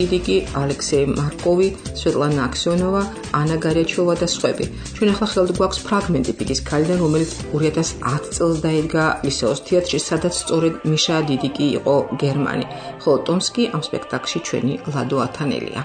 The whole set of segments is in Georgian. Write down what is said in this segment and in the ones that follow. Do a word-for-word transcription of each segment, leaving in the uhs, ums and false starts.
Diki, Alexei Markovi, Svetlana Aksionova, Anna Garechova და სხვები. ჩვენ ახლა ხელთ გვაქვს ფრაგმენტი პიკის ქალიდან, რომელიც ორი ათას ათი წელს დაიდგა ლისეოს თეატრში, სადაც სწორედ მიშა დიდიკი იყო გერმანი. ხოლო ტომსკი ამ სპექტაკლში ჩვენი ლადო ათანელია.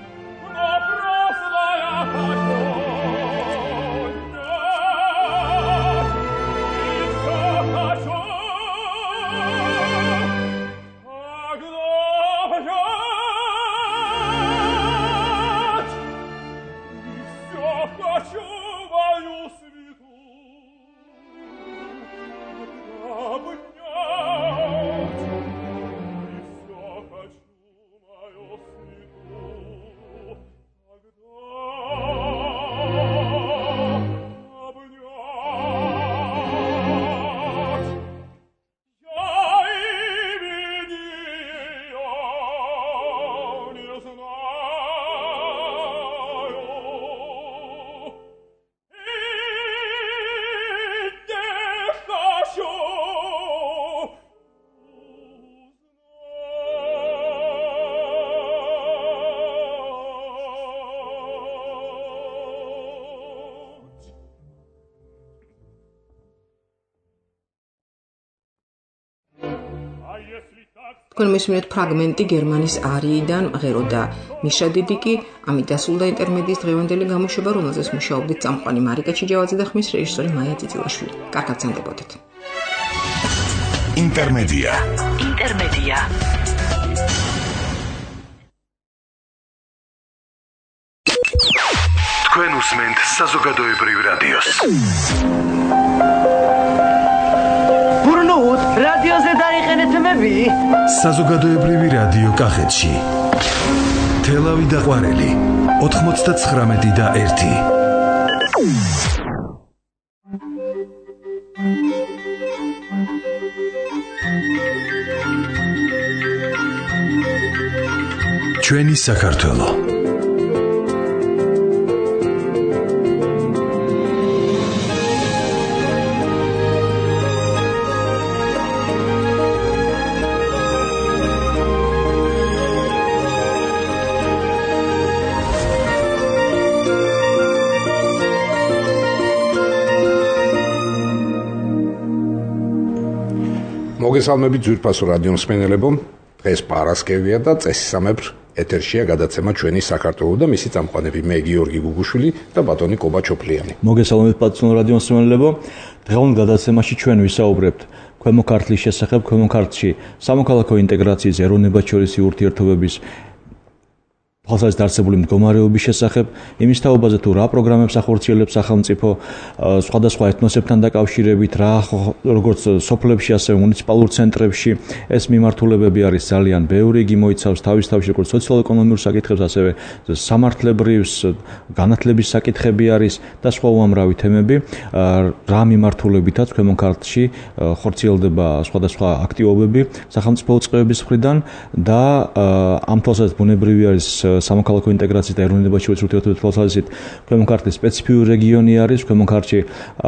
თქვენ მისმენთ ფრაგმენტი გერმანის არიიდან მღეროდა მიშა დიდიკი, ამით დასრულდა ინტერმედიის დღევანდელი გამოშვება, რომელზეც მუშაობდით წამყვანი მარიკა ჩიჯავაძე და ხმის რეჟისორი მაია წიწილაშვილი. კარგად გრძანდებოდეთ. ინტერმედია. ინტერმედია. თქვენ უსმენთ საზოგადოებრივ რადიოს. რადიოზე დაიყენეთ მები? საზოგადოებრივი რადიო კახეთში. თელავი და ყვარელი ოთხმოცდათხრამეტი და ერთი. ჩვენი საქართველო. მოგესალმებით ძვირფასო რადიო მსმენელებო, დღეს პარასკევია და წესისამებრ ეთერშია გადაცემა ჩვენი საქართველო და მისი წამყვანები მე გიორგი გუგუშვილი და ბატონი კობა ჩოფლიანი. მოგესალმებით პატრონო რადიო მსმენელებო, დღევანდელ გადაცემაში ჩვენ ვისაუბრებთ ქვემო ქართლის შესახებ, ქვემო ქართლში სამოქალაქო ინტეგრაციის ეროვნებად შორისი ურთიერთობების ფასადით არსებული მდგომარეობის შესახებ, იმის თაობაზე თუ რა პროგრამებს ახორციელებს სახელმწიფო სხვადასხვა ეთნოსებთან დაკავშირებით, რა როგორც სოფლებში, ასევე მუნიციპალურ ცენტრებში ეს მიმართულებები არის ძალიან ბევრი, იგი მოიცავს თავის თავში როგორც სოციალურ-ეკონომიურ საკითხებს, ასევე სამართლებრივს, განათლების საკითხები არის და სხვა უამრავი თემები, რა მიმართულებითაც ქვემო ქართლში ხორციელდება სხვადასხვა აქტივობები სახელმწიფო წყევების მხრიდან და ამ თვალსაზრისით ბუნებრივი არის სამოქალაქო ინტეგრაციის და ეროვნებად შორისი ურთიერთობების თვალსაზრისით ქვემო ქართლის სპეციფიური რეგიონი არის. ქვემო ქართლში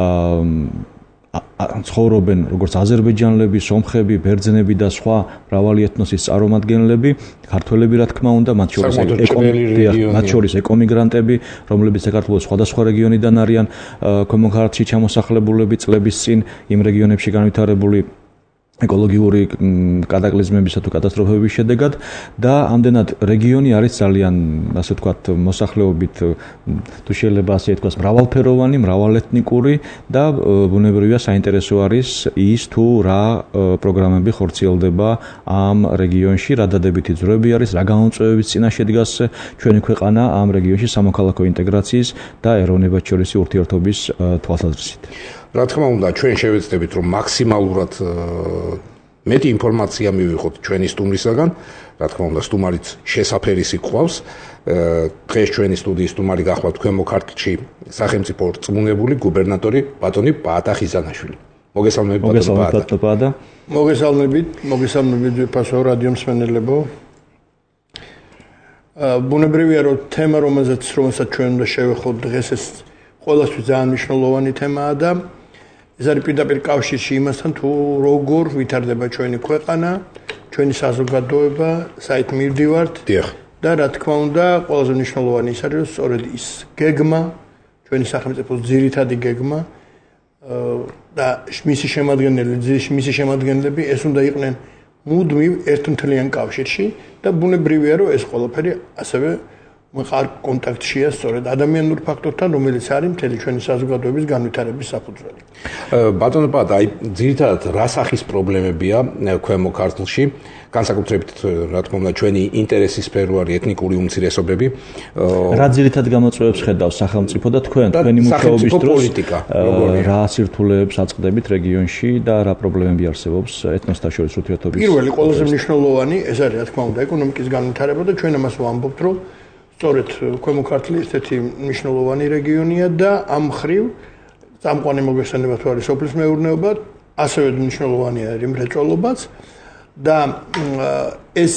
ცხოვრობენ როგორც აზერბაიჯანელები, სომხები, ბერძნები და სხვა მრავალი ეთნოსის წარმომადგენლები, ქართველები რა თქმა უნდა, მათ შორის მათ შორის ეკომიგრანტები, რომლებიც საქართველოს სხვადასხვა რეგიონიდან არიან ქვემო ქართლში ჩამოსახლებულები წლების წინ იმ რეგიონებში განვითარებული ეკოლოგიური კატაკლიზმებისა თუ კატასტროფების შედეგად და ამდენად რეგიონი არის ძალიან, ასე ვთქვათ, მოსახლეობით თუ შეიძლება ასე ითქვას, მრავალფეროვანი, მრავალეთნიკური და ბუნებრივია საინტერესო არის ის თუ რა პროგრამები ხორციელდება ამ რეგიონში, რა დადებითი ძროები არის, რა გამოწვევების წინაშე დგას ჩვენი ქვეყანა ამ რეგიონში სამოქალაქო ინტეგრაციის და ეროვნებად შორისი ურთიერთობის თვალსაზრისით. რა თქმა უნდა, ჩვენ შევეცდებით, რომ მაქსიმალურად მეტი ინფორმაცია მივიღოთ ჩვენი სტუმრისაგან. რა თქმა უნდა, სტუმარიც შესაფერისი გვყავს. დღეს ჩვენი სტუდიის სტუმარი გახლავთ ქვემო ქართლში სახელმწიფო რწმუნებული გუბერნატორი ბატონი პაატა ხიზანაშვილი. მოგესალმებით ბატონი პაატა. მოგესალმებით, მოგესალმებით ძვირფასო რადიო მსმენელებო. ბუნებრივია, რომ თემა, რომელზეც რომელსაც ჩვენ უნდა შევეხოთ დღეს, ეს ყველასთვის ძალიან მნიშვნელოვანი თემაა და ეს არის პირდაპირ კავშირში იმასთან, თუ როგორ ვითარდება ჩვენი ქვეყანა, ჩვენი საზოგადოება, საით მივდივართ და რა თქმა უნდა, ყველაზე მნიშვნელოვანი ის არის, სწორედ ის გეგმა, ჩვენი სახელმწიფოს ძირითადი გეგმა და მისი შემადგენლები, მისი შემადგენლები ეს უნდა იყვნენ მუდმივ ერთმთლიან კავშირში და ბუნებრივია, რომ ეს ყველაფერი ასევე მყარ კონტაქტშია სწორედ ადამიანურ ფაქტორთან, რომელიც არის მთელი ჩვენი საზოგადოების განვითარების საფუძველი. ბატონო პატა, აი ძირითადად რა სახის პრობლემებია ქვემო ქართლში, განსაკუთრებით რა თქმა უნდა ჩვენი ინტერესის სფერო არის ეთნიკური უმცირესობები. რა ძირითად გამოწვევებს ხედავს სახელმწიფო და თქვენ თქვენი მუშაობის დროს რა სირთულეებს აწყდებით რეგიონში და რა პრობლემები არსებობს ეთნოსთა შორის ურთიერთობის? პირველი ყველაზე მნიშვნელოვანი ეს არის რა თქმა უნდა ეკონომიკის განვითარება და ჩვენ ამას ვამბობთ, რომ სწორედ ქვემო ქართლი ერთ-ერთი მნიშვნელოვანი რეგიონია და ამ მხრივ წამყვანი მოგეხსენება თუ არის სოფლის მეურნეობა, ასევე მნიშვნელოვანი არის მრეწველობაც და ეს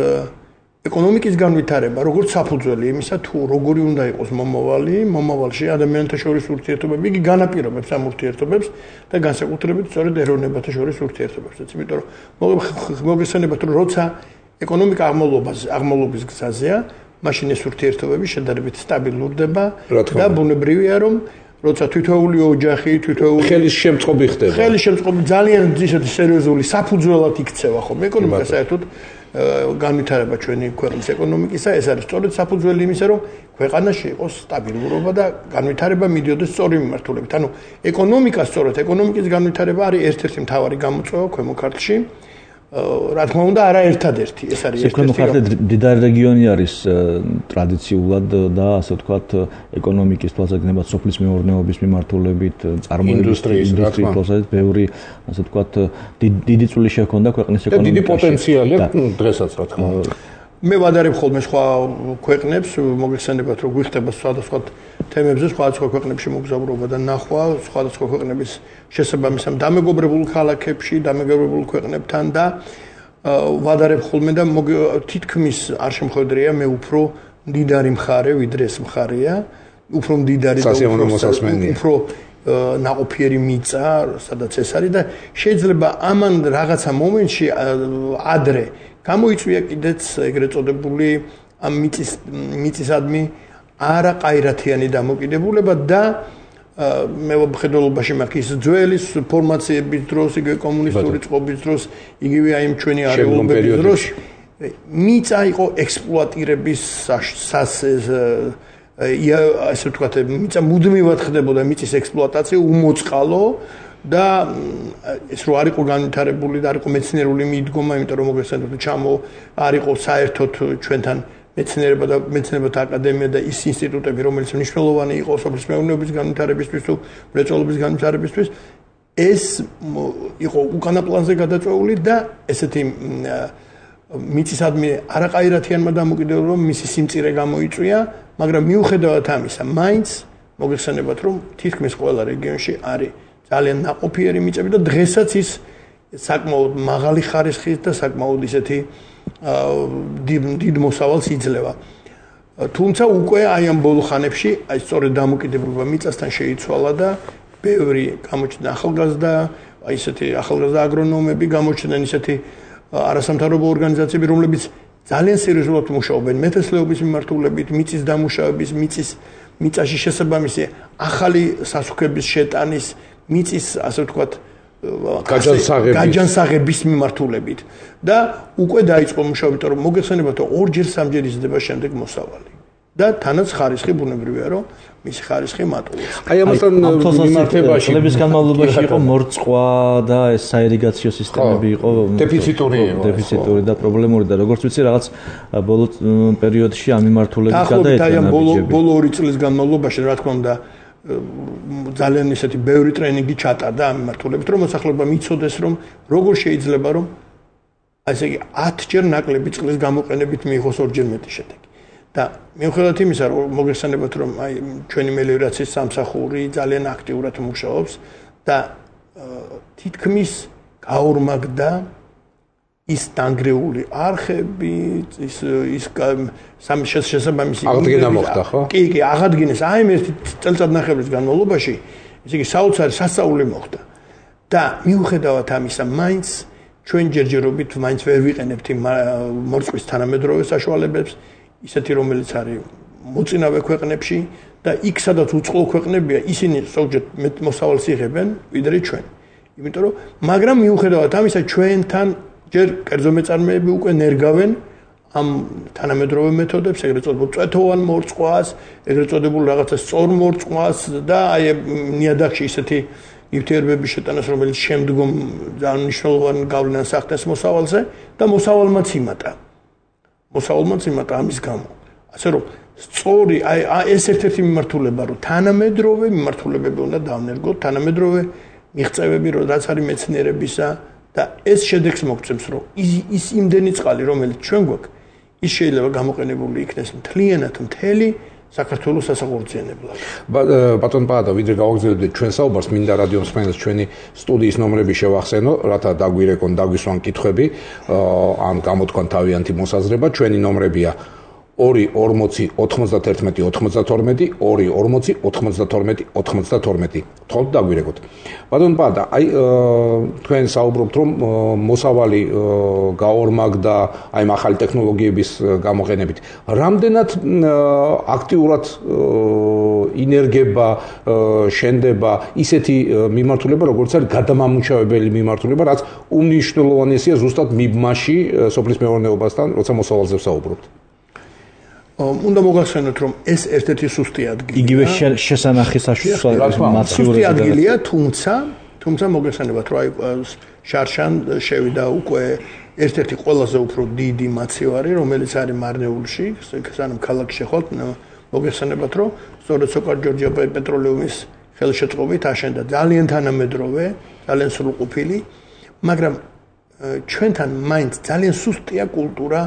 ეკონომიკის განვითარება როგორც საფუძველი იმისა თუ როგორი უნდა იყოს მომავალი, მომავალში ადამიანთა შორის ურთიერთობები იგი განაპირობებს ამ ურთიერთობებს და განსაკუთრებით სწორედ ეროვნებათა შორის ურთიერთობებსაც, იმიტომ რომ მოგეხსენებათ რომ როცა ეკონომიკა აღმავლობის აღმავლობის გზაზეა მაშინ ეს ურთიერთობები შედარებით სტაბილურდება და ბუნებრივია რომ როცა თითოეული ოჯახი, თითოეული ხელის შემწყობი ხდება. ხელის შემწყობი ძალიან ისეთი სერიოზული საფუძველად იქცევა ხომ ეკონომიკა საერთოდ განვითარება ჩვენი ქვეყნის ეკონომიკისა, ეს არის სწორედ საფუძველი იმისა, რომ ქვეყანაში იყოს სტაბილურობა და განვითარება მიდიოდეს სწორი მიმართულებით. ანუ ეკონომიკა სწორედ ეკონომიკის განვითარება არის ერთ-ერთი მთავარი გამოწვევა ქვემო ქართლში. რა თქმა უნდა, არა ერთადერთი, ეს არის ერთ-ერთი. ქვემო ქართლი მდიდარი რეგიონი არის ტრადიციულად და ასე ვთქვათ, ეკონომიკის თვალსაზრისით, სოფლის მეურნეობის მიმართულებით, წარმოების ინდუსტრიის თვალსაზრისით, ბევრი ასე ვთქვათ, დიდი წვლილი შექონდა ქვეყნის ეკონომიკაში. დიდი პოტენციალი აქვს დღესაც, რა თქმა უნდა. მე ვადარებ ხოლმე სხვა ქვეყნებს, მოგეხსენებათ, რომ გვიხდება სხვადასხვა თემებზე, სხვადასხვა ქვეყნებში მოგზაურობა და ნახვა, სხვადასხვა ქვეყნების შესაბამის ამ დამეგობრებულ ქალაქებში, დამეგობრებულ ქვეყნებთან და ვადარებ ხოლმე და თითქმის არ შემხედრია მე უფრო მდიდარი მხარე, ვიდრე ეს მხარეა, უფრო მდიდარი და უფრო ნაყოფიერი მიწა, სადაც ეს არის და შეიძლება ამან რაღაცა მომენტში ადრე გამოიწვია კიდეც ეგრეთ წოდებული ამ მიწის მიწისადმი არაყაირათიანი დამოკიდებულება და მე ვხედველობაში მაქვს ის ძველის ფორმაციების დროს, იგივე კომუნისტური წყობის დროს, იგივე აი ჩვენი არეულობის დროს მიწა იყო ექსპლუატირების ასე ვთქვათ, მიწა მუდმივად ხდებოდა მიწის ექსპლუატაცია უმოწყალო და ეს რო არ იყო განვითარებული და არ იყო მეცნიერული მიდგომა, იმიტომ რომ მოგესალმებით ჩამო არ იყო საერთოდ ჩვენთან მეცნიერება და მეცნიერებათა აკადემია და ის ინსტიტუტები, რომელიც მნიშვნელოვანი იყო სოფლის მეურნეობის განვითარებისთვის თუ მრეწველობის განვითარებისთვის, ეს იყო უკანა პლანზე გადაწეული და ესეთი მიწისადმი არაყაირათიანმა დამოკიდებულებამ მისი სიმწირე გამოიწვია, მაგრამ მიუხედავად ამისა, მაინც მოგეხსენებათ, რომ თითქმის ყველა რეგიონში არის ძალიან ნაყოფიერი მიწები და დღესაც ის საკმაოდ მაღალი ხარისხის და საკმაოდ ისეთი დიდ მოსავალს იძლევა. თუმცა უკვე აი ამ ბოლო ხანებში აი სწორედ დამოკიდებულება მიწასთან შეიცვალა და ბევრი გამოჩნდა ახალგაზრდა, აი ესეთი ახალგაზრდა აგრონომები გამოჩნდნენ, ისეთი არასამთავრობო ორგანიზაციები, რომლებიც ძალიან სერიოზულად მუშაობენ მეთესლეობის მიმართულებით, მიწის დამუშავების, მიწის მიწაში შესაბამისი ახალი სასუქების შეტანის, მიწის ასე ვთქვათ გაჯანსაღების მიმართულებით და უკვე დაიწყო მუშაობა, იმიტომ რომ მოგეხსენებათ, რომ ორჯერ სამჯერ იზრდება შემდეგ მოსავალი და თანაც ხარისხი ბუნებრივია, რომ მისი ხარისხი მატულობს. აი ამასთან მიმართებაში წლების განმავლობაში იყო მორწყვა და ეს საირიგაციო სისტემები იყო დეფიციტური იყო, დეფიციტური და პრობლემური და როგორც ვიცი, რაღაც ბოლო პერიოდში ამ მიმართულებით გადაეცა ბოლო ბოლო ორი წლის განმავლობაში, რა თქმა უნდა, ძალიან ისეთი ბევრი ტრენინგი ჩატარდა ამ მიმართულებით, რომ მოსახლეობა მიცოდეს, რომ როგორ შეიძლება, რომ ასე იგი ათჯერ ნაკლები წყლის გამოყენებით მიიღოს ორჯერ მეტი შედეგი. და მიუხედავად იმისა, რომ მოგეხსენებათ, რომ აი ჩვენი მელიორაციის სამსახური ძალიან აქტიურად მუშაობს და თითქმის გაორმაგდა ის დანგრეული არხები, ის ის სამ შესაბამისი აღდგენა მოხდა, ხო? კი, კი, აღადგინეს აი მე ერთი წელწადნახევრის განმავლობაში, ესე იგი საოცარი სასწაული მოხდა. და მიუხედავად ამისა, მაინც ჩვენ ჯერჯერობით მაინც ვერ ვიყენებთ იმ მორწყვის თანამედროვე საშუალებებს, ისეთი რომელიც არის მოწინავე ქვეყნებში და იქ სადაც უწყლო ქვეყნებია, ისინი ზოგჯერ მეტ მოსავალს იღებენ ვიდრე ჩვენ. იმიტომ რომ მაგრამ მიუხედავად ამისა ჩვენთან ჯერ კერძო მეწარმეები უკვე ნერგავენ ამ თანამედროვე მეთოდებს, ეგრეთ წოდებულ წვეთოვან მორწყვას, ეგრეთ წოდებულ რაღაცა სწორ მორწყვას და აი ნიადაგში ისეთი ნივთიერებების შეტანას, რომელიც შემდგომ ძალიან მნიშვნელოვან გავლენას ახდენს მოსავალზე და მოსავალმაც იმატა. მოსავალმაც იმატა ამის გამო. ასე რომ სწორი აი ეს ერთ-ერთი მიმართულება, რომ თანამედროვე მიმართულებები უნდა დავნერგოთ, თანამედროვე მიღწევები, რაც არის მეცნიერებისა და ეს შედეგს მოგცემს, რომ ის იმდენი წყალი, რომელიც ჩვენ გვაქვს, ის შეიძლება გამოყენებული იქნეს მთლიანად მთელი საქართველოს სასახურციანებლად. ბატონ პაადა, ვიდრე გავაგრძელებდეთ ჩვენ საუბარს, მინდა რადიო მსმენელს ჩვენი სტუდიის ნომრები შევახსენო, რათა დაგვირეკონ, დაგვისვან კითხვები, ან გამოთქვან თავიანთი მოსაზრება. ჩვენი ნომრებია ორი ორმოცი ოთხმოცდათერთმეტი ოთხმოცდათორმეტი, ორი ორმოცი ოთხმოცდათორმეტი ოთხმოცდათორმეტი. თქო დაგვირეკოთ. ბატონ პაადა, აი თქვენ საუბრობთ, რომ მოსავალი გაორმაგდა აი ახალი ტექნოლოგიების გამოყენებით. რამდენად აქტიურად ინერგება, შენდება ისეთი მიმართულება, როგორც არის გადამამუშავებელი მიმართულება, რაც უმნიშვნელოვანესია ზუსტად მიბმაში სოფლის მეურნეობასთან, როცა მოსავალზე ვსაუბრობთ. უნდა მოგახსენოთ, რომ ეს ერთ-ერთი სუსტი ადგილია. იგივე შესანახი საშუალება სუსტი ადგილია, თუმცა, თუმცა მოგეხსენებათ, რომ აი შარშან შევიდა უკვე ერთ-ერთი ყველაზე უფრო დიდი მაცივარი, რომელიც არის მარნეულში, სანამ ქალაქში შეხვალთ, მოგეხსენებათ, რომ სწორედ სოკარ ჯორჯია პეტროლეუმის ხელშეწყობით აშენდა ძალიან თანამედროვე, ძალიან სრულყოფილი, მაგრამ ჩვენთან მაინც ძალიან სუსტია კულტურა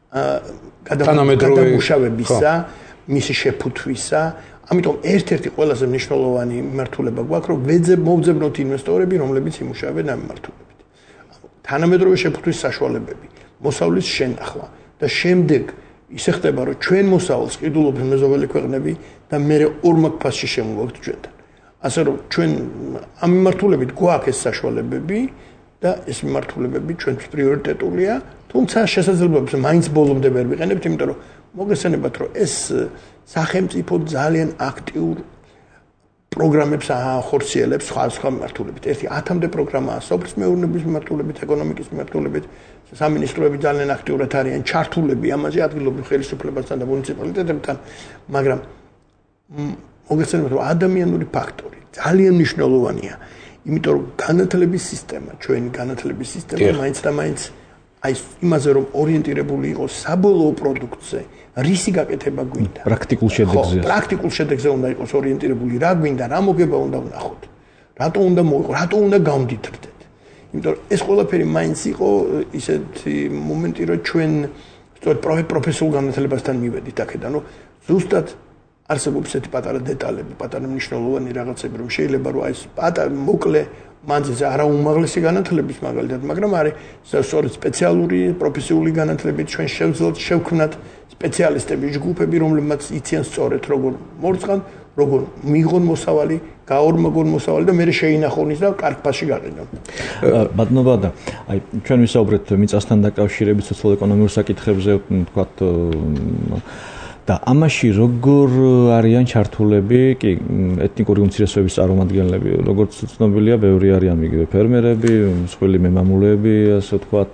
გადამუშავებისა, მისი შეფუთვისა. ამიტომ ერთ-ერთი ყველაზე მნიშვნელოვანი მიმართულება გვაქვს, რომ მოვძებნოთ ინვესტორები, რომლებიც იმუშავებენ ამ მიმართულებით. თანამედროვე შეფუთვის საშუალებები, მოსავლის შენახვა და შემდეგ ისე ხდება, რომ ჩვენ მოსავალს ყიდულობენ მეზობელი ქვეყნები და მე ორმაგ ფასში შემოვაქვთ ჩვენთან. ასე რომ ჩვენ ამ მიმართულებით გვაქვს ეს საშუალებები და ეს მიმართულებები ჩვენთვის პრიორიტეტულია. თუმცა შესაძლებლობებს მაინც ბოლომდე ვერ ვიყენებთ, იმიტომ რომ მოგესალმებათ, რომ ეს სახელმწიფო ძალიან აქტიურ პროგრამებს ახორციელებს სხვა სხვა მიმართულებით. ერთი ათამდე პროგრამაა სოფლის მეურნეობის მიმართულებით, ეკონომიკის მიმართულებით, სამინისტროები ძალიან აქტიურად არიან ჩართულები ამაზე ადგილობრივ ხელისუფლებასთან და მუნიციპალიტეტებთან, მაგრამ მოგესალმებათ, რომ ადამიანური ფაქტორი ძალიან მნიშვნელოვანია, იმიტომ რომ განათლების სისტემა, ჩვენი განათლების სისტემა მაინც და მაინც აი იმაზე რომ ორიენტირებული იყოს საბოლოო პროდუქტზე, რისი გაკეთება გვინდა. პრაქტიკულ შედეგზე. პრაქტიკულ შედეგზე უნდა იყოს ორიენტირებული, რა გვინდა, რა მოგება უნდა ვნახოთ. რატო უნდა მოიყო, რატო უნდა გავდითრდეთ. იმიტომ რომ ეს ყველაფერი მაინც იყო ისეთი მომენტი, რომ ჩვენ სწორედ პროფესიულ განათლებასთან მივედით აქედან, რომ ზუსტად არსებობს ესეთი პატარა დეტალები, პატარა მნიშვნელოვანი რაღაცები, რომ შეიძლება რომ აი ეს პატარა მოკლე მანძილზე არა უმაღლესი განათლების მაგალითად, მაგრამ არის სწორედ სპეციალური პროფესიული განათლებით ჩვენ შევძლოთ შევქმნათ სპეციალისტების ჯგუფები, რომლებმაც იციან სწორედ როგორ მორწყან, როგორ მიიღონ მოსავალი, გაორმაგონ მოსავალი და მერე შეინახონ ის და კარგ ფასში გაყიდონ. ბატონო ბადა, აი ჩვენ ვისაუბრეთ მიწასთან დაკავშირებით სოციალურ-ეკონომიურ საკითხებზე, თქვათ და ამაში როგორ არიან ჩართულები კი ეთნიკური უმცირესობების წარმომადგენლები, როგორც ცნობილია, ბევრი არიან იგივე ფერმერები, მსხვილი მემამულეები, ასე ვთქვათ,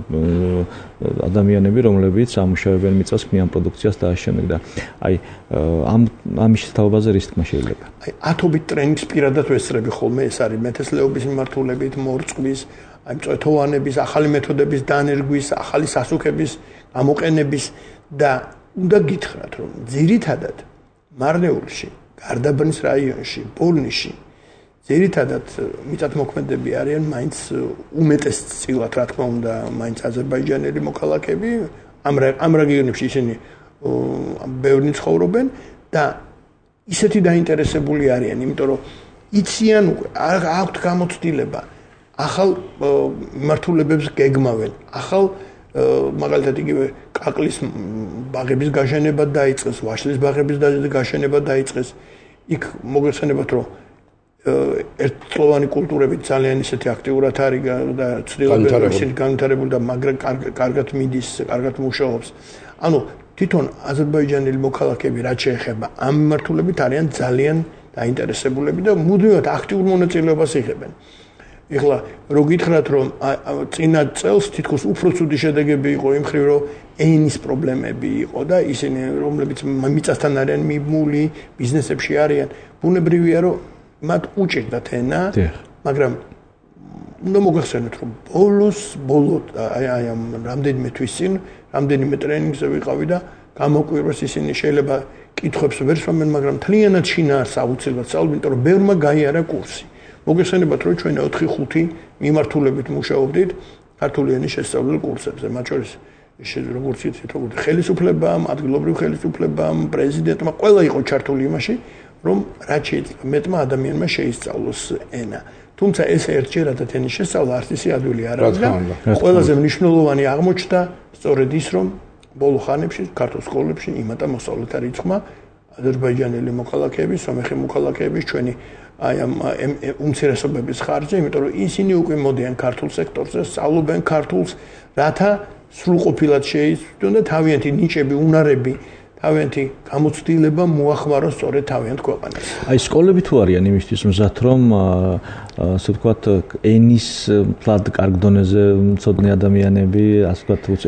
ადამიანები, რომლებიც ამუშავებენ მიწას, ქმნიან პროდუქციას და ამავდროულად და აი ამ ამის თაობაზე რის თქმა შეიძლება. აი ათობით ტრენინგს პირადად ვესწრები ხოლმე, ეს არის მეთესლეობის მიმართულებით, მორწყვის, აი მწვეთოვანების, ახალი მეთოდების დანერგვის, ახალი სასუქების გამოყენების და უნდა გითხრათ, რომ ძირითადად მარნეულში, გარდაბნის რაიონში, პოლნიში ძირითადად მიწათმოქმედები არიან მაინც უმეტესწილად, რა თქმა უნდა, მაინც აზერბაიჯანელი მოქალაქეები, ამ ამ რეგიონებში ისინი ბევრი ცხოვრობენ და ისეთი დაინტერესებული არიან, იმიტომ რომ იციან უკვე აქვთ გამოცდილება, ახალ მიმართულებებს გეგმავენ, ახალ მაგალითად იგივე კაკლის ბაღების გაშენება დაიწყეს, ვაშლის ბაღების გაშენება დაიწყეს. იქ მოგეხსენებათ, რომ ერთწლოვანი კულტურები ძალიან ისეთი აქტიურად არის და ცდილობენ ისინი განვითარებული და მაგრამ კარგად მიდის, კარგად მუშაობს. ანუ თვითონ აზერბაიჯანელი მოქალაქეები რაც შეეხება ამ მიმართულებით არიან ძალიან დაინტერესებულები და მუდმივად აქტიურ მონაწილეობას იღებენ. ეხლა რო გითხრათ რომ წინა წელს თითქოს უფრო ცუდი შედეგები იყო იმ ხრივ რომ ენის პრობლემები იყო და ისინი რომლებიც მიწასთან არიან მიბმული ბიზნესებში არიან ბუნებრივია რომ მათ უჭირდათ ენა მაგრამ უნდა მოგახსენოთ რომ ბოლოს ბოლო აი აი ამ რამდენიმე თვის წინ რამდენიმე ტრენინგზე ვიყავი და გამოკვირვეს ისინი შეიძლება კითხვებს ვერ სვამენ მაგრამ თლიანად შინაარს აუცილებლად სწავლობენ იმიტომ რომ ბევრმა გაიარა კურსი მოგეხსენებათ რომ ჩვენ ოთხი ხუთი მიმართულებით მუშაობდით ქართული ენის შესწავლილ კურსებზე მათ შორის როგორც იცით როგორც ხელისუფლებამ ადგილობრივ ხელისუფლებამ პრეზიდენტმა ყველა იყო ჩართული იმაში რომ რაც შეიძლება მეტმა ადამიანმა შეისწავლოს ენა თუმცა ეს ერთჯერადად ენის შესწავლა არც ისე ადვილი არ არის და ყველაზე მნიშვნელოვანი აღმოჩნდა სწორედ ის რომ ბოლო ხანებში ქართულ სკოლებში იმატა მოსწავლეთა რიცხვმა აზერბაიჯანელი მოქალაქეების, სომეხი მოქალაქეების ჩვენი აი ამ უმცირესობების ხარჯზე, იმიტომ რომ ისინი უკვე მოდიან ქართულ სექტორზე, სწავლობენ ქართულს, რათა სრულყოფილად შეიცვლონ და თავიანთი ნიჭები, უნარები, თავიანთი გამოცდილება მოახმაროს სწორედ თავიანთ ქვეყანას. აი სკოლები თუ არიან იმისთვის მზად რომ ასე ვთქვათ ენის მთლად კარგ დონეზე მცოდნე ადამიანები, ასე ვთქვათ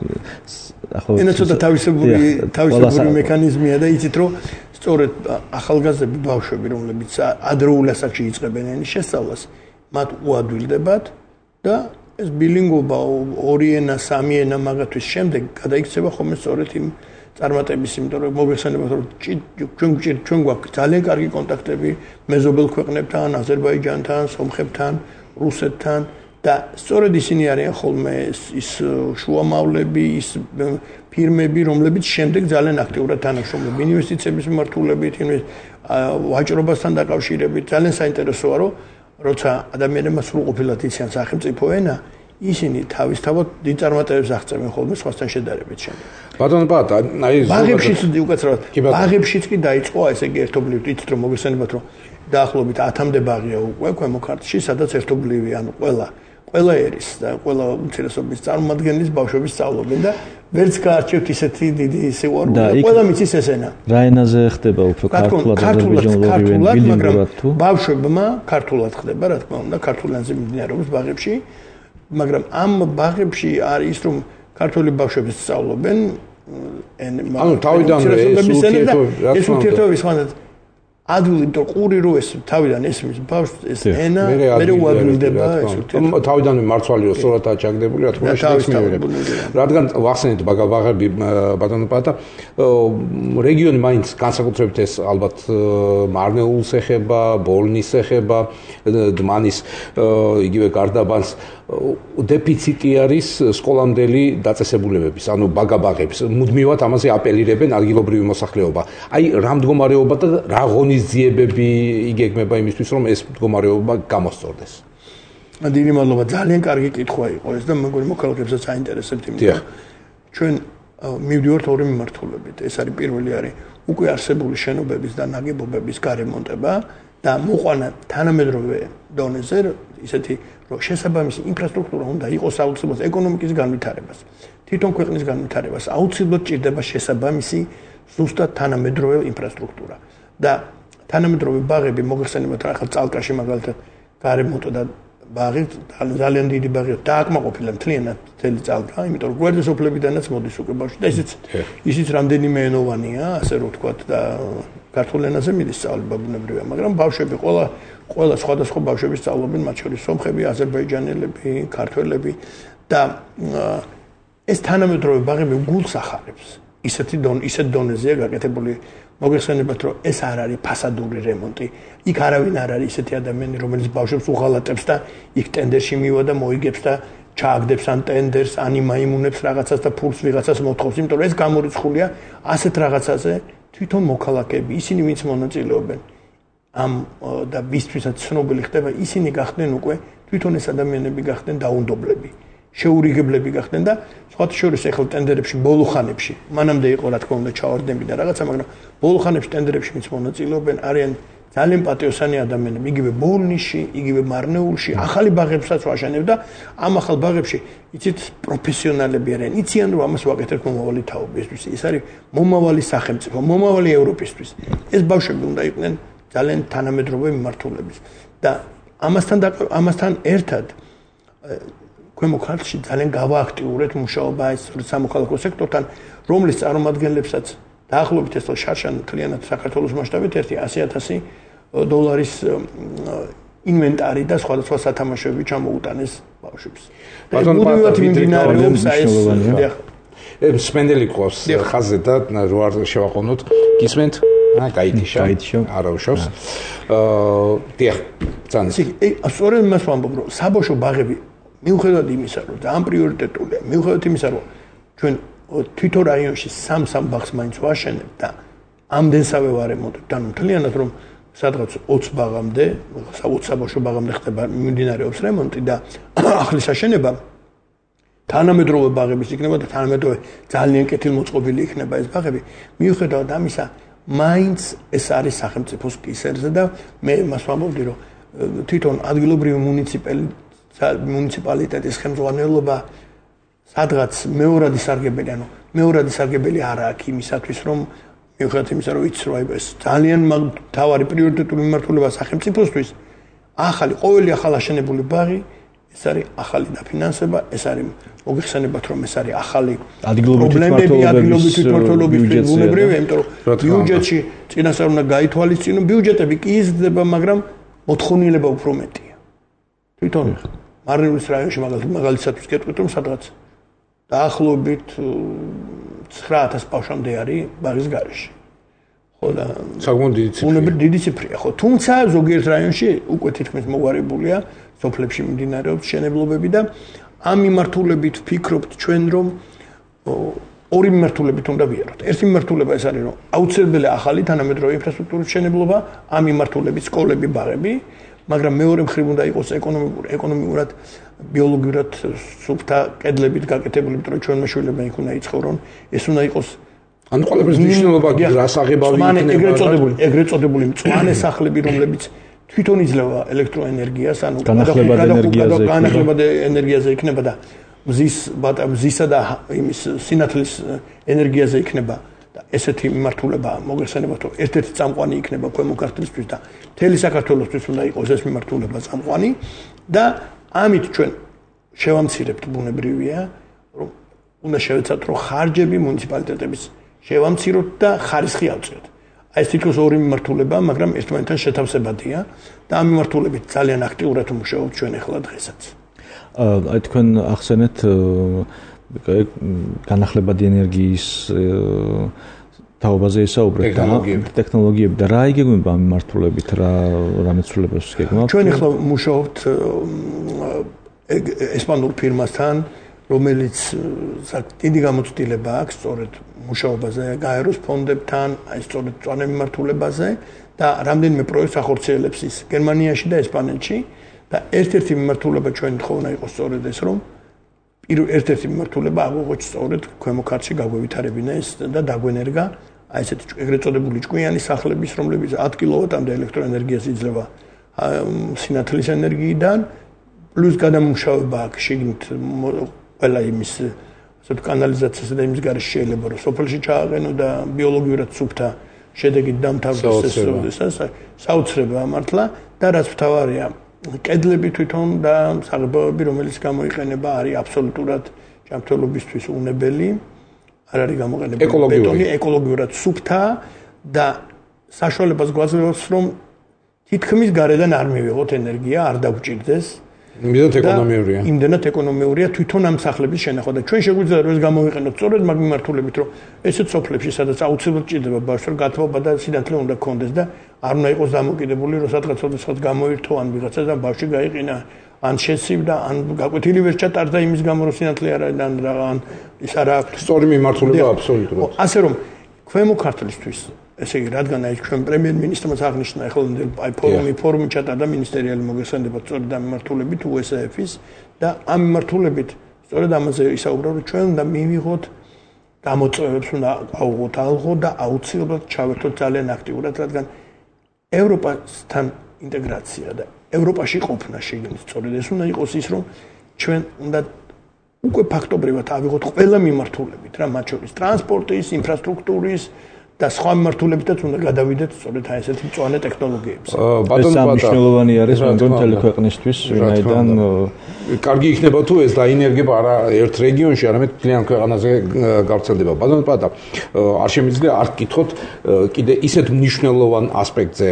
ახლა ენა ცოტა თავისებური თავისებური მექანიზმია და იცით რომ სწორედ ახალგაზრდები ბავშვები რომლებიც ადრეულ ასაკში იწყებენ ენის შესწავლას მათ უადვილდებათ და ეს ბილინგობა ორი ენა სამი ენა მაგათვის შემდეგ გადაიქცევა ხოლმე სწორედ იმ წარმატების იმიტომ რომ მოგეხსენებათ რომ ჩვენ ჩვენ გვაქვს ძალიან კარგი კონტაქტები მეზობელ ქვეყნებთან, აზერბაიჯანთან, სომხებთან, რუსეთთან და სწორედ ისინი არიან ხოლმე ის შუამავლები, ის ფირმები, რომლებიც შემდეგ ძალიან აქტიურად თანამშრომლობენ ინვესტიციების მიმართულებით, ვაჭრობასთან დაკავშირებით. ძალიან საინტერესოა რომ როცა ადამიანებმა სრულყოფილად იციან სახელმწიფო ენა ისინი თავისთავად დიდ წარმატებებს აღწევენ ხოლმე სხვასთან შედარებით შემდეგ. ბატონო ბატ, აი ბაღებშიც უკაცრავად ბაღებშიც კი დაიწყო ესე იგი ერთობლივ იცით რომ მოგესალმებათ რომ დაახლოებით ათამდე ბაღია უკვე ქვემო ქართლში, სადაც ერთობლივი ანუ ყველა ყველა ერის და ყველა უმცირესობის წარმომადგენლის ბავშვები სწავლობენ და ვერც გაარჩევთ ისეთი დიდი სიყვარული. ყველა მიცის ეს ენა. რა ენაზე ხდება უფრო ქართულად აზერბაიჯანული ბილინგურად თუ? ბავშვებმა ქართულად ხდება, რა თქმა უნდა, ქართულ ენაზე მიმდინარეობს ბაღებში. მაგრამ ამ ბაღებში არის ის რომ ქართული ბავშვები სწავლობენ ანუ თავიდან ეს ურთიერთობების ხანდაც ადვილი იმიტომ ყური რო ეს თავიდან ესმის ბავშვს ეს ენა მე უადვილდება ეს ურთიერთობა თავიდანვე მარცვალი რო სწორად აჩაგდებული რა თქმა უნდა შეცმიერებ რადგან ვახსენეთ ბაღები ბატონო პატა რეგიონი მაინც განსაკუთრებით ეს ალბათ მარნეულს ეხება ბოლნის ეხება დმანის იგივე გარდაბანს დეფიციტი არის სკოლამდელი დაწესებულებების, ანუ ბაგაბაღების. მუდმივად ამაზე აპელირებენ ადგილობრივი მოსახლეობა. აი, რა მდგომარეობა და რა ღონისძიებები იგეგმება იმისთვის, რომ ეს მდგომარეობა გამოსწორდეს. დიდი მადლობა, ძალიან კარგი კითხვა იყო ეს და მეგონი მოქალაქეებსაც აინტერესებთ, იმიტომ რომ ჩვენ მივდივართ ორი მიმართულებით. ეს არის პირველი არის უკვე არსებული შენობების და ნაგებობების გარემონტება და მოყვანა თანამედროვე დონეზე ისეთი რომ შესაბამისი ინფრასტრუქტურა უნდა იყოს აუცილებლად ეკონომიკის განვითარებას. თვითონ ქვეყნის განვითარებას აუცილებლად ჭირდება შესაბამისი ზუსტად თანამედროვე ინფრასტრუქტურა. და თანამედროვე ბაღები მოგეხსენებათ რა ახლა წალკაში მაგალითად გარემონტო და ბაღი ძალიან დიდი ბაღია დააკმაყოფილა მთლიანად მთელი წალკა, იმიტომ რომ გვერდისოფლებიდანაც მოდის უკვე ბავშვი და ისიც ისიც რამდენიმე ენოვანია, ასე რომ ვთქვათ და ქართულ ენაზე მიდის სწავლება ბუნებრივია, მაგრამ ბავშვები ყველა ყველა სხვადასხვა ბავშვები სწავლობენ, მათ შორის სომხები, აზერბაიჯანელები, ქართველები და ეს თანამედროვე ბაღები გულს ახარებს. ისეთი დონ ისეთ დონეზეა გაკეთებული. მოგეხსენებათ რომ ეს არ არის ფასადური რემონტი. იქ არავინ არ არის ისეთი ადამიანი, რომელიც ბავშვებს უღალატებს და იქ ტენდერში მივა და მოიგებს და ჩააგდებს ან ტენდერს, ან იმაიმუნებს რაღაცას და ფულს ვიღაცას მოთხოვს, იმიტომ რომ ეს გამორიცხულია ასეთ რაღაცაზე თვითონ მოქალაქეები, ისინი ვინც მონაწილეობენ. ამ და ვისთვისაც ცნობილი ხდება, ისინი გახდნენ უკვე თვითონ ეს ადამიანები გახდნენ დაუნდობლები. შეურიგებლები გახდნენ და სხვათა შორის ეხლა ტენდერებში ბოლო ხანებში მანამდე იყო რა თქმა უნდა ჩავარდნები და რაღაცა, მაგრამ ბოლო ხანებში ტენდერებში მის მონაწილეობენ არიან ძალიან პატიოსანი ადამიანები, იგივე ბოლნისში, იგივე მარნეულში, ახალი ბაღებსაც ვაშენებ და ამ ახალ ბაღებში იცით პროფესიონალები არიან, იციან რომ ამას ვაკეთებ მომავალი თაობისთვის. ეს არის მომავალი სახელმწიფო, მომავალი ევროპისთვის. ეს ბავშვები უნდა იყვნენ ძალიან თანამედროვე მიმართულების და ამასთან ამასთან ერთად ქვემო ქართლში ძალიან გავააქტიურეთ მუშაობა ეს სამოქალაქო სექტორთან, რომლის წარმომადგენლებსაც დაახლოებით ეს შარშან მთლიანად საქართველოს მასშტაბით ერთი ასი ათასი დოლარის ინვენტარი და სხვადასხვა სათამაშოები ჩამოუტანეს ბავშვებს. მუდმივად მიმდინარეობს ეს სპენდელი ყავს ხაზზე და რო არ შევაყოვნოთ გისმენთ? აა გაიგიშა. არა უშავს. აა დიახ, ძალიან. კი, სწორედ მას ვამბობ, რომ საბავშვო ბაღები მიუხედავად იმისა, რომ ძალიან პრიორიტეტულია, მიუხედავად იმისა, რომ ჩვენ თვითონ რაიონში სამ-სამ ბაღს მაინც ვაშენებთ და ამდენსავე ვარემონტებთ, ანუ მთლიანად რომ სადღაც ოცი ბაღამდე, ოცი საბავშვო ბაღამდე ხდება მიმდინარეობს რემონტი და ახლის აშენება თანამედროვე ბაღების იქნება და თანამედროვე ძალიან კეთილმოწყობილი იქნება ეს ბაღები. მიუხედავად ამისა, მაინც ეს არის სახელმწიფოს კისერზე და მე მას ვამბობდი, რომ თვითონ ადგილობრივი მუნიციპალიტეტის ხელმძღვანელობა სადღაც მეორადი სარგებელი, ანუ მეორადი სარგებელი არა აქვს იმისათვის, რომ მიუხედავად იმისა, რომ იცის, რომ ეს ძალიან მთავარი პრიორიტეტული მიმართულება სახელმწიფოსთვის, ახალი ყოველი ახალ აშენებული ბაღი, ეს არის ახალი დაფინანსება, ეს არის მოგეხსენებათ, რომ ეს არის ახალი პრობლემები ადგილობრივი თვითმმართველობისთვის ბუნებრივია, იმიტომ რომ ბიუჯეტში წინასწარ უნდა გაითვალისწინო, ბიუჯეტები კი იზრდება, მაგრამ მოთხოვნილება უფრო მეტია. თვითონ მარნეულის რაიონში მაგალითად ვსკეთვით, რომ სადღაც დაახლოებით ცხრა ათას ბავშვამდე არის ბაღის გარეშე. ხო და საკმაოდ დიდი ციფრია. უნებრივ დიდი ციფრია, ხო. თუმცა ზოგიერთ რაიონში უკვე თითქმის მოგვარებულია სოფლებში მიმდინარეობს შენებლობები და ამ მიმართულებით ვფიქრობთ ჩვენ, რომ ორი მიმართულებით უნდა ვიაროთ. ერთი მიმართულება ეს არის, რომ აუცილებელი ახალი თანამედროვე ინფრასტრუქტურის შენებლობა, ამ მიმართულებით სკოლები, ბაღები, მაგრამ მეორე მხრივ უნდა იყოს ეკონომიკური, ეკონომიურად, ბიოლოგიურად სუფთა კედლებით გაკეთებული, იმიტომ რომ ჩვენმა შვილებმა იქ უნდა იცხოვრონ. ეს უნდა იყოს ანუ ყველაფრის მნიშვნელობა რას აღებავი იქნება. ეგრეთ წოდებული, ეგრეთ წოდებული მწვანე სახლები, რომლებიც თვითონ იძლევა ელექტროენერგიას, ანუ განახლებად ენერგიაზე, განახლებად ენერგიაზე იქნება და მზის მზისა და იმის სინათლის ენერგიაზე იქნება. ესეთი მიმართულება მოგეხსენებათ, რომ ერთ-ერთი წამყვანი იქნება ქვემო ქართლისთვის და მთელი საქართველოსთვის უნდა იყოს ეს მიმართულება წამყვანი და ამით ჩვენ შევამცირებთ ბუნებრივია, რომ უნდა შევეცადოთ, რომ ხარჯები მუნიციპალიტეტების შევამციროთ და ხარისხი ავწიოთ. აი ეს თითქოს ორი მიმართულება, მაგრამ ერთმანეთთან შეთავსებადია და ამ მიმართულებით ძალიან აქტიურად ვმუშაობთ ჩვენ ახლა დღესაც. აი თქვენ ახსენეთ განახლებადი ენერგიის თაობაზე ისაუბრეთ და ტექნოლოგიები და რა იგეგმება ამ მიმართულებით, რა რა მეცნიერებას გეგმავთ? ჩვენ ახლა ვმუშაობთ ესპანურ ფირმასთან, რომელიც დიდი გამოცდილება აქვს სწორედ მუშაობაზე, გაეროს ფონდებთან, აი სწორედ წვანე მიმართულებაზე და რამდენიმე პროექტს ახორციელებს ის გერმანიაში და ესპანეთში და ერთ-ერთი მიმართულება ჩვენ თხოვნა იყოს სწორედ ეს, რომ ერთ-ერთი მიმართულება აღვიღოთ სწორედ ქვემო ქართლში გაგვევითარებინა ეს და დაგვენერგა აი ესეთი ეგრეთ წოდებული ჭკვიანი სახლების, რომლებიც ათი კილოვატამდე ელექტროენერგიას იძლევა სინათლის ენერგიიდან, პლუს გადამუშავება აქვს შიგნით ყველა იმის ასეთ კანალიზაციასა და იმის გარეშე შეიძლება რომ სოფელში ჩააყენო და ბიოლოგიურად სუფთა შედეგით დამთავრდეს ეს საოცრება მართლა და რაც მთავარია კედლები თვითონ და საღებავები, რომელიც გამოიყენება, არის აბსოლუტურად ჯანმრთელობისთვის უნებელი. არ არის გამოყენებული ბეტონი, ეკოლოგიურად სუფთა და საშუალებას გვაძლევს, რომ თითქმის გარედან არ მივიღოთ ენერგია, არ დაგვჭირდეს. იმდენად ეკონომიურია. იმდენად ეკონომიურია თვითონ ამ სახლების შენახვა და ჩვენ შეგვიძლია რომ ეს გამოვიყენოთ სწორედ მაგ მიმართულებით, რომ ესეთ სოფლებში, სადაც აუცილებლად ჭირდება ბავშვს, რომ გათბობა და სინათლე უნდა კონდეს და არ უნდა იყოს დამოკიდებული, რომ სადღაც ოდესღაც გამოირთო ან ვიღაცა და ბავშვი გაიყინა, ან შეცივდა, ან გაკვეთილი ვერ ჩატარდა იმის გამო, რომ სინათლე არ არის, ან რა, ან ის არა აქვს. სწორი მიმართულება აბსოლუტურად. ასე რომ ქვემო ქართლისთვის ესე იგი, რადგან აი ჩვენ პრემიერ-მინისტრმაც აღნიშნა ახლანდელ აი ფორუმი ფორუმი ჩატარდა მინისტერიალი მოგესალმებათ სწორედ ამ მიმართულებით უ ეს ე ეფ-ის და ამ მიმართულებით სწორედ ამაზე ისაუბრა, რომ ჩვენ უნდა მივიღოთ გამოწვევებს, უნდა ავუღოთ ალღო და აუცილებლად ჩავერთოთ ძალიან აქტიურად, რადგან ევროპასთან ინტეგრაცია და ევროპაში ყოფნა შეგიძლიათ სწორედ ეს უნდა იყოს ის, რომ ჩვენ უნდა უკვე ფაქტობრივად ავიღოთ ყველა მიმართულებით, რა მათ შორის ტრანსპორტის, ინფრასტრუქტურის და სხვა მიმართულებითაც უნდა გადავიდეთ სწორედ აი ესეთი მწვანე ტექნოლოგიების. ეს მნიშვნელოვანი არის მეგონი მთელი ქვეყნისთვის, ვინაიდან კარგი იქნება თუ ეს დაინერგება არა ერთ რეგიონში, არამედ მთლიან ქვეყანაზე გავრცელდება. ბატონო პატა, არ შემიძლია არ გკითხოთ კიდე ისეთ მნიშვნელოვან ასპექტზე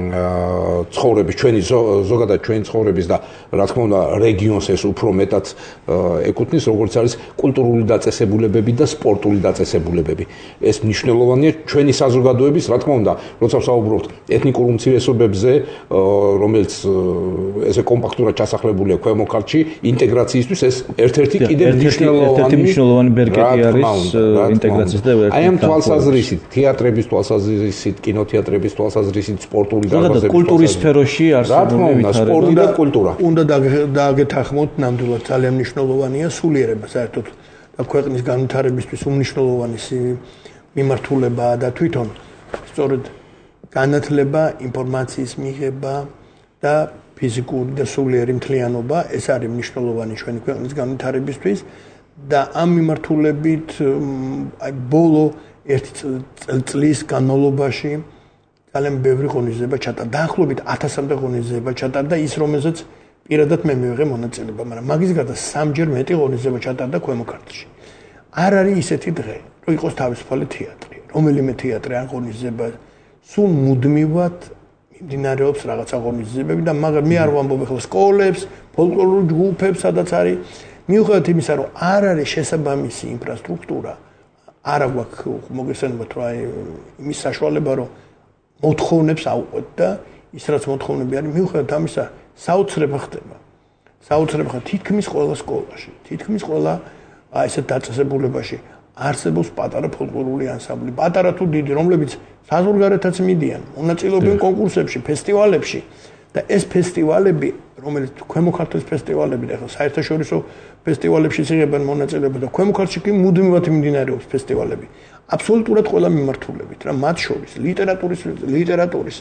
ცხოვრების, ჩვენი ზოგადად ჩვენი ცხოვრების და რა თქმა უნდა რეგიონს ეს უფრო მეტად ეკუთვნის, როგორც არის კულტურული დაწესებულებები და სპორტული დაწესებულებები. ეს მნიშვნელოვანია ჩვენი საზოგადოების, რა თქმა უნდა, როცა ვსაუბრობთ ეთნიკურ უმცირესობებზე, რომელიც ესე კომპაქტურად ჩასახლებულია ქვემო ქართლში, ინტეგრაციისთვის ეს ერთ-ერთი კიდევ ერთ-ერთი მნიშვნელოვანი ბერკეტი არის ინტეგრაციის და აი ამ თვალსაზრისით, თეატრების თვალსაზრისით, კინოთეატრების თვალსაზრისით, სპორტული დარბაზების კულტურის სფეროში არსებული სპორტი და კულტურა. უნდა დააგეთახმოთ ნამდვილად ძალიან მნიშვნელოვანია სულიერება საერთოდ და ქვეყნის განვითარებისთვის უმნიშვნელოვანი მიმართულება და თვითონ სწორედ განათლება, ინფორმაციის მიღება და ფიზიკური და სულიერი მთლიანობა, ეს არის მნიშვნელოვანი ჩვენი ქვეყნის განვითარებისთვის და ამ მიმართულებით აი ბოლო ერთი წლის განმავლობაში ძალიან ბევრი ღონისძიება ჩატარდა. დაახლოებით ათასამდე ღონისძიება ჩატარდა ის, რომელზეც პირადად მე მივიღე მონაწილეობა, მაგრამ მაგის გარდა სამჯერ მეტი ღონისძიება ჩატარდა ქვემო ქართლში. არ არის ისეთი დღე, რომ იყოს თავისუფალი თეატრი, რომელიმე თეატრი ან ღონისძიება სულ მუდმივად მიმდინარეობს რაღაცა ღონისძიებები და მაგრამ მე არ ვამბობ ახლა სკოლებს, ფოლკლორულ ჯგუფებს, სადაც არის მიუხედავად იმისა, რომ არ არის შესაბამისი ინფრასტრუქტურა, არ აქვს მოგესალმებით, რომ აი იმის საშუალება, რომ მოთხოვნებს აუყვეთ და ის რაც მოთხოვნები არის, მიუხედავად ამისა, საოცრება ხდება. საოცრება ხდება თითქმის ყველა სკოლაში, თითქმის ყველა აი ესეთ დაწესებულებაში არსებობს პატარა ფოლკლორული ანსამბლი, პატარა თუ დიდი, რომლებიც საზღვარგარეთაც მიდიან, მონაწილეობენ კონკურსებში, ფესტივალებში და ეს ფესტივალები, რომელიც ქვემო ქართლის ფესტივალები და ახლა საერთაშორისო ფესტივალებშიც იღებენ მონაწილეობა და ქვემო ქართლში კი მუდმივად მიმდინარეობს ფესტივალები. აბსოლუტურად ყველა მიმართულებით, რა მათ შორის ლიტერატურის, ლიტერატურის,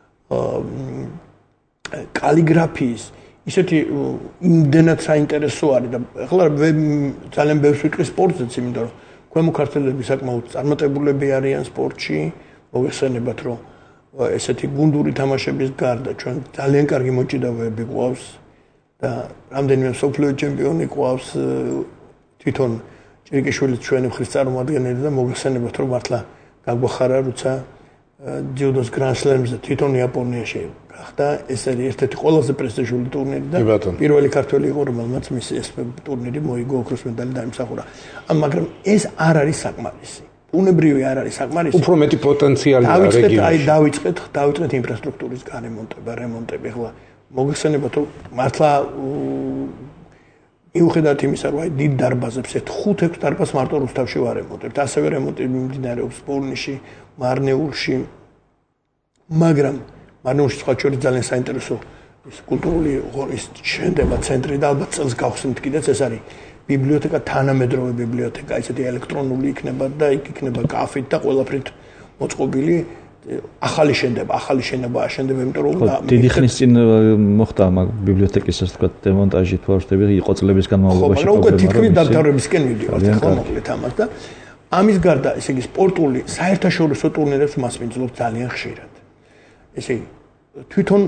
კალიგრაფიის ისეთი იმდენად საინტერესო არის და ახლა ძალიან ბევრს ვიტყვი სპორტზეც, იმიტომ რომ ქვემო ქართლები საკმაოდ წარმატებულები არიან სპორტში, მოგეხსენებათ, რომ ესეთი გუნდური თამაშების გარდა ჩვენ ძალიან კარგი მოჭიდავეები გვყავს და რამდენიმე მსოფლიო ჩემპიონი გვყავს თვითონ ჭირიკიშვილის ჩვენი მხრის წარმომადგენელი და მოგეხსენებათ, რომ მართლა გაგვახარა, როცა ჯუდოს გრან-სლემზე თვითონ იაპონიაში გახდა, ეს არის ერთ-ერთი ყველაზე პრესტიჟული ტურნირი და პირველი ქართველი იყო, რომელმაც მის ეს ტურნირი მოიგო ოქროს მედალი დაიმსახურა. მაგრამ ეს არ არის საკმარისი. უნებრივი არ არის საკმარისი. უფრო მეტი პოტენციალია რეგიონში. აი დავიწყეთ, დავიწყეთ ინფრასტრუქტურის გარემონტება, რემონტები. ახლა მოგეხსენებათ, რომ მართლა მიუხედავად იმისა, რომ აი დიდ დარბაზებს, ერთ ხუთ-ექვს დარბაზს მარტო რუსთავში ვარემონტებთ, ასევე რემონტები მიმდინარეობს პოლონეთში, მარნეულში. მაგრამ მარნეულში სხვა შორის ძალიან საინტერესო ის კულტურული ღონის შენდება ცენტრი და ალბათ წელს გავხსნით კიდეც ეს არის ბიბლიოთეკა, თანამედროვე ბიბლიოთეკა, ისეთი ელექტრონული იქნება და იქ იქნება კაფით და ყველაფრით მოწყობილი ახალი შენდება, ახალი შენობა აშენდება, იმიტომ რომ დიდი ხნის წინ მოხდა მაგ ბიბლიოთეკის ასე ვთქვათ დემონტაჟი თუ არ ვთქვი, იყო წლების განმავლობაში პრობლემა. უკვე თითქმის დამთავრებისკენ მივდივართ, ხო მოკლედ ამას და ამის გარდა, ესე იგი სპორტული საერთაშორისო ტურნირებს მასპინძლობ ძალიან ხშირად. ესე იგი თვითონ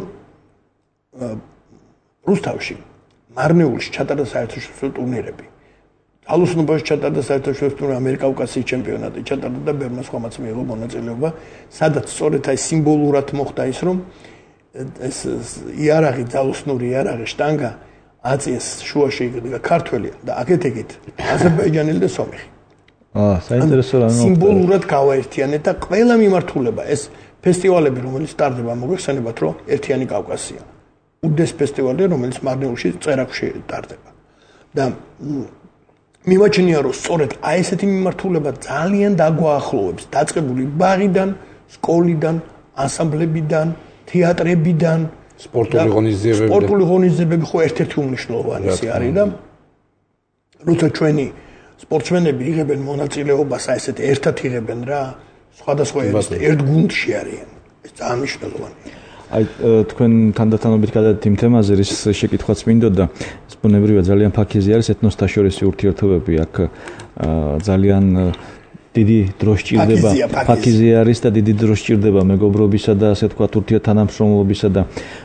რუსთავში, მარნეულში ჩატარდა საერთაშორისო ტურნირები. ალუსნობაში ჩატარდა საერთაშორისო ტურნირი, ამერიკა-კავკასიის ჩემპიონატი ჩატარდა და ბევრმა სხვამაც მიიღო მონაწილეობა, სადაც სწორედ აი სიმბოლურად მოხდა ის, რომ ეს იარაღი, ძალოსნური იარაღი, შტანგა აწიეს შუაში იქნება ქართველი და აქეთ-ეგეთ აზერბაიჯანელი და სომეხი. აა, საინტერესო რა მოხდა. სიმბოლურად გავაერთიანეთ და ყველა მიმართულება ეს ფესტივალები, რომელიც ტარდება, მოგეხსენებათ, რომ ერთიანი კავკასია. უდიდეს ფესტივალი, რომელიც მარნეულში წერაკში ტარდება. და მიმაჩნია, რომ სწორედ აი ესეთი მიმართულება ძალიან დაგვაახლოვებს დაწყებული ბაღიდან, სკოლიდან, ანსამბლებიდან, თეატრებიდან, სპორტული ღონისძიებები. სპორტული ღონისძიებები ხო ერთ-ერთი უმნიშვნელოვანესი არის და როცა ჩვენი სპორტსმენები იღებენ მონაწილეობას, აი ესეთ ერთად იღებენ რა, სხვადასხვა ერთ გუნდში არიან. ეს ძალიან მნიშვნელოვანია. აი თქვენ თანდათანობით გადადეთ იმ თემაზე, რის შეკითხვაც მინდოდა, ეს ბუნებრივია ძალიან ფაქიზი არის ეთნოსთაშორისი ურთიერთობები, აქ ძალიან დიდი დრო სჭირდება, ფაქიზი არის და დიდი დრო სჭირდება მეგობრობისა და ასე ვთქვათ ურთიერთთანამშრომლობისა და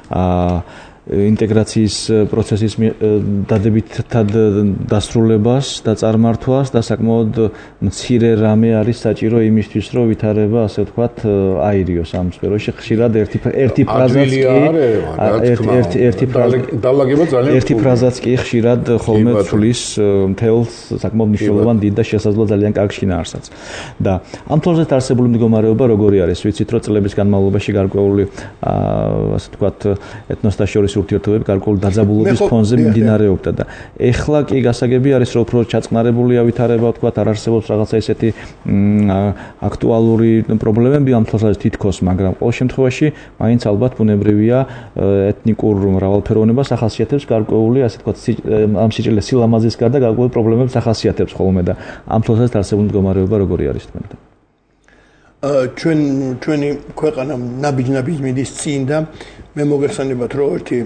ინტეგრაციის პროცესის დადებითად დასრულებას და წარმართვას და საკმაოდ მცირე რამე არის საჭირო იმისთვის, რომ ვითარება, ასე ვთქვათ, აირიოს ამ სფეროში. ხშირად ერთი ერთი ფრაზაც კი ერთი ერთი ფრაზა დალაგება ძალიან ერთი ფრაზაც კი ხშირად ხოლმე თulis მთელს საკმაოდ მნიშვნელოვან დიდ და შესაძლოა ძალიან კარგ შინაარსსაც. და ამ თვალსაზრისით არსებული მდგომარეობა როგორი არის? ვიცით, რომ წლების განმავლობაში გარკვეული ასე ვთქვათ ეთნოსთაშორისი ურთიერთობები გარკვეული დაძაბულობის ფონზე მიმდინარეობდა და ეხლა კი გასაგები არის, რომ უფრო ჩაწყნარებულია ვითარება, ვთქვათ, არ არსებობს რაღაცა ისეთი აქტუალური პრობლემები ამ თვალსაზრისით თითქოს, მაგრამ ყოველ შემთხვევაში მაინც ალბათ ბუნებრივია ეთნიკურ მრავალფეროვნებას ახასიათებს გარკვეული, ასე ვთქვათ, ამ სიჭილეს სილამაზის გარდა გარკვეული პრობლემებს ახასიათებს ხოლმე და ამ თვალსაზრისით არსებული მდგომარეობა როგორი არის თქვენთან? ჩვენ ჩვენი ქვეყანა ნაბიჯ-ნაბიჯ მიდის წინ და მე მოგეხსენებათ, რომ ერთი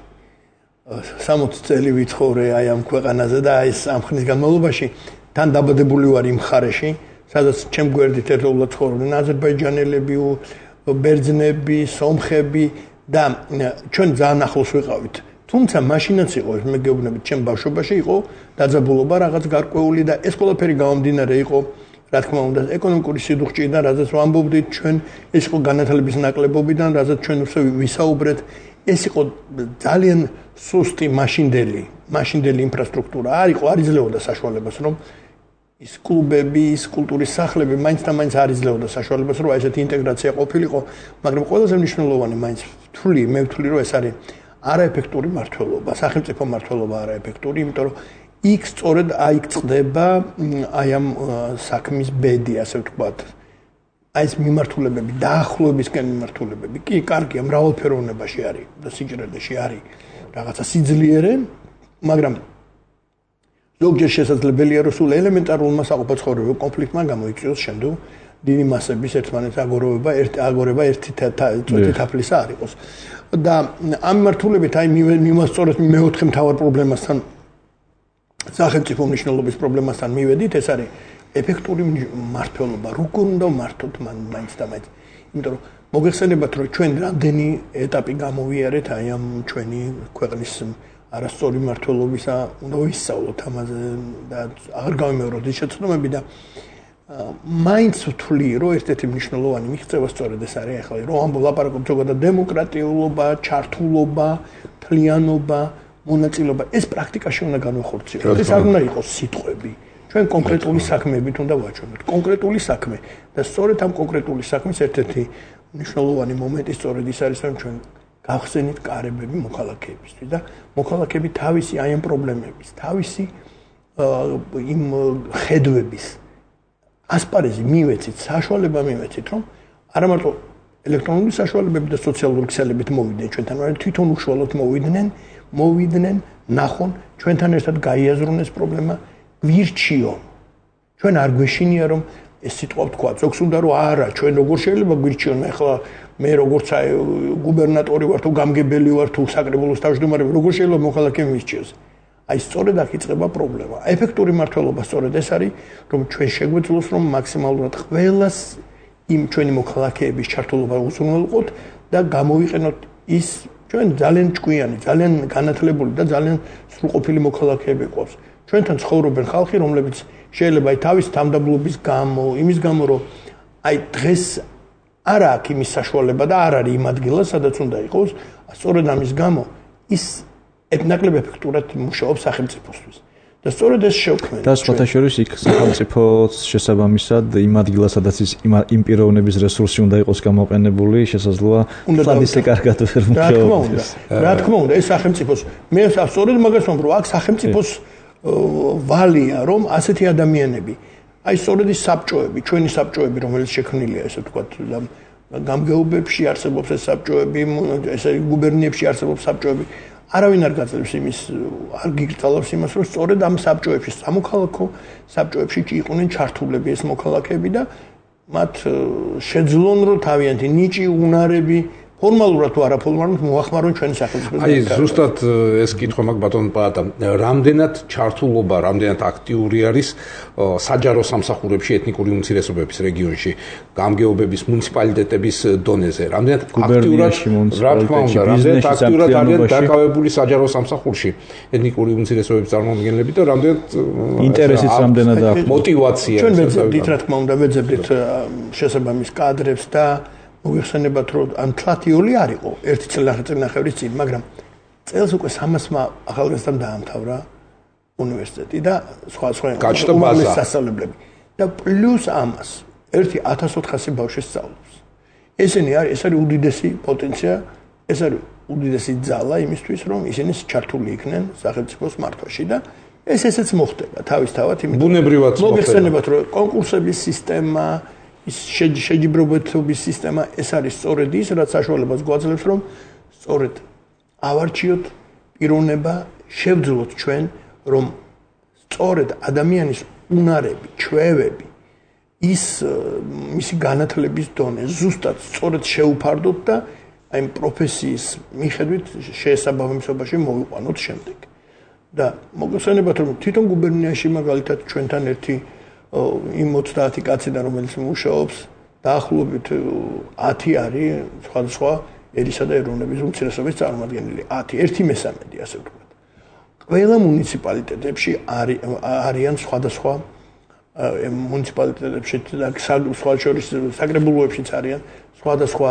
სამოცი წელი ვიცხოვრე აი ამ ქვეყანაზე და აი ამ ხნის განმავლობაში თან დაბადებული ვარ იმ მხარეში, სადაც ჩემ გვერდით ერთდროულად ცხოვრობდნენ აზერბაიჯანელები, ბერძნები, სომხები და ჩვენ ძალიან ახლოს ვიყავით. თუმცა მაშინაც იყო, მე გეუბნებით, ჩემ ბავშვობაში იყო დაძაბულობა რაღაც გარკვეული და ეს ყველაფერი გამომდინარე იყო რა თქმა უნდა ეკონომიკური სიდუხჭიდან, რაზეც ვამბობდით ჩვენ, ეს იყო განათლების ნაკლებობიდან, რაზეც ჩვენ უსე ვისაუბრეთ, ეს იყო ძალიან სუსტი მაშინდელი, მაშინდელი ინფრასტრუქტურა. არ იყო, არ იძლეოდა საშუალებას, რომ ის კლუბები, ის კულტურის სახლები მაინც და მაინც არ იძლეოდა საშუალებას, რომ ესეთი ინტეგრაცია ყოფილიყო, მაგრამ ყველაზე მნიშვნელოვანი მაინც ვთვლი, მე ვთვლი, რომ ეს არის არაეფექტური მმართველობა, სახელმწიფო მმართველობა არაეფექტური, იმიტომ რომ იქ სწორედ აიქ წდება აი ამ საქმის ბედი, ასე ვთქვათ. აი ეს მიმართულებები, დაახლოებისკენ მიმართულებები. კი, კარგია, მრავალფეროვნებაში არის და სიჭრელეში არის რაღაცა სიძლიერე, მაგრამ ზოგჯერ შესაძლებელია, რომ სულ ელემენტარულმა საყოფაცხოვრებო კონფლიქტმა გამოიწვიოს შემდგომ დიდი მასების ერთმანეთს აგოროება, ერთი აგორება ერთი წუთი თაფლისა არ იყოს. და ამ მიმართულებით აი მიმასწორეთ მეოთხე მთავარ პრობლემასთან სახელმწიფო მნიშვნელობის პრობლემასთან მივედით, ეს არის ეფექტური მმართველობა. როგორ უნდა მართოთ მაინც და მაინც. იმიტომ რომ მოგეხსენებათ, რომ ჩვენ რამდენი ეტაპი გამოვიარეთ აი ამ ჩვენი ქვეყნის არასწორი მმართველობისა, უნდა ვისწავლოთ ამაზე და აღარ გავიმეოროთ ის შეცდომები და მაინც ვთვლი, რომ ერთ-ერთი მნიშვნელოვანი მიღწევა სწორედ ეს არის ახლა, რომ ამ ლაპარაკობთ ზოგადად დემოკრატიულობა, ჩართულობა, თლიანობა, მონაწილეობა, ეს პრაქტიკაში უნდა განვახორციელოთ. ეს არ უნდა იყოს სიტყვები. ჩვენ კონკრეტული საქმეებით უნდა ვაჩვენოთ. კონკრეტული საქმე და სწორედ ამ კონკრეტული საქმის ერთ-ერთი მნიშვნელოვანი მომენტი სწორედ ის არის, რომ ჩვენ გავხსენით კარებები მოქალაქეებისთვის და მოქალაქეები თავისი აი ამ პრობლემების, თავისი იმ ხედვების ასპარეზი მივეცით, საშუალება მივეცით, რომ არა მარტო ელექტრონული საშუალებები და სოციალური ქსელებით მოვიდნენ ჩვენთან, მაგრამ თვითონ უშუალოდ მოვიდნენ, მოვიდნენ, ნახონ, ჩვენთან ერთად გაიაზრონ ეს პრობლემა, გვირჩიონ. ჩვენ არ გვეშინია, რომ ეს სიტყვა ვთქვა, ზოგს უნდა რომ არა, ჩვენ როგორ შეიძლება გვირჩიონ, ახლა მე როგორც გუბერნატორი ვარ თუ გამგებელი ვარ თუ საკრებულოს თავმჯდომარე, როგორ შეიძლება მოქალაქე მისჩიოს. აი სწორედ აქ იწყება პრობლემა. ეფექტური მმართველობა სწორედ ეს არის, რომ ჩვენ შეგვეძლოს, რომ მაქსიმალურად ყველას იმ ჩვენი მოქალაქეების ჩართულობა უზრუნველყოთ და გამოვიყენოთ ის ჩვენ ძალიან ჭკვიანი, ძალიან განათლებული და ძალიან სრულყოფილი მოქალაქეები ყავს. ჩვენთან ცხოვრობენ ხალხი, რომლებიც შეიძლება აი თავის თამდაბლობის გამო, იმის გამო, რომ აი დღეს არ აქვს იმის საშუალება და არ არის იმ ადგილას, სადაც უნდა იყოს, სწორედ ამის გამო ის ეთნაკლებ ეფექტურად მუშაობს სახელმწიფოსთვის. და სწორედ ეს შევქმნით. და სხვათა შორის იქ სახელმწიფოს შესაბამისად იმ ადგილას, სადაც ის იმ პიროვნების რესურსი უნდა იყოს გამოყენებული, შესაძლოა თლად ისე კარგად ვერ მუშაობს. რა თქმა უნდა, ეს სახელმწიფოს მე სწორედ მაგას ვამბობ, რომ აქ სახელმწიფოს ვალია, რომ ასეთი ადამიანები, აი სწორედ ის საბჭოები, ჩვენი საბჭოები, რომელიც შექმნილია, ესე ვთქვათ, გამგეობებში არსებობს ეს საბჭოები, ესე გუბერნიებში არსებობს საბჭოები. არავინ არ გაძლევს იმის, არ გიგრძელავს იმას, რომ სწორედ ამ საბჭოებში, სამოქალაქო საბჭოებში იყვნენ ჩართულები ეს მოქალაქეები და მათ შეძლონ რომ თავიანთი ნიჭი, უნარები ფორმალურად თუ არაფორმალურად მოახმარონ ჩვენი სახელმწიფოს. აი ზუსტად ეს კითხვა მაგ ბატონ პაატა, რამდენად ჩართულობა, რამდენად აქტიური არის საჯარო სამსახურებში ეთნიკური უმცირესობების რეგიონში, გამგეობების მუნიციპალიტეტების დონეზე, რამდენად აქტიურად, რა თქმა უნდა, რამდენად აქტიურად არიან დაკავებული საჯარო სამსახურში ეთნიკური უმცირესობების წარმომადგენლები და რამდენად ინტერესიც რამდენად აქვს, мотивация. ჩვენ ვეძებდით, რა თქმა უნდა, ვეძებდით შესაბამის კადრებს და მოგეხსენებათ რომ ან თლათიოლი არ იყო ერთი წელნახევრის წინ, მაგრამ წელს უკვე სამასმა ახალგაზრდამ დაამთავრა უნივერსიტეტი და სხვა სხვა გაჩნდა ბაზა სასწავლებლები და პლუს ამას ერთი ათას ოთხასი ბავშვი სწავლობს. ესენი არის ეს არის უდიდესი პოტენცია, ეს არის უდიდესი ძალა იმისთვის რომ ისინი ჩართული იქნენ სახელმწიფოს მართვაში და ეს ესეც მოხდება თავისთავად იმიტომ ბუნებრივად მოხდება. მოგეხსენებათ რომ კონკურსების სისტემა ის შეჯიბრებითობის სისტემა ეს არის სწორედ ის, რაც საშუალებას გვაძლევს, რომ სწორედ ავარჩიოთ პიროვნება, შევძლოთ ჩვენ, რომ სწორედ ადამიანის უნარები, ჩვევები, ის მისი განათლების დონე ზუსტად სწორედ შეუფარდოთ და აი პროფესიის მიხედვით შეესაბამისობაში მოვიყვანოთ შემდეგ. და მოგეხსენებათ, რომ თვითონ გუბერნიაში მაგალითად ჩვენთან ერთი იმ ოცდაათი კაციდან რომელიც მუშაობს დაახლოებით ათი არის სხვადასხვა ერისა და ეროვნების უმცირესობის წარმომადგენელი ათი ერთი მესამედი ასე ვთქვათ. ყველა მუნიციპალიტეტებში არიან სხვადასხვა მუნიციპალიტეტებში და სხვა შორის საკრებულოებშიც არიან სხვადასხვა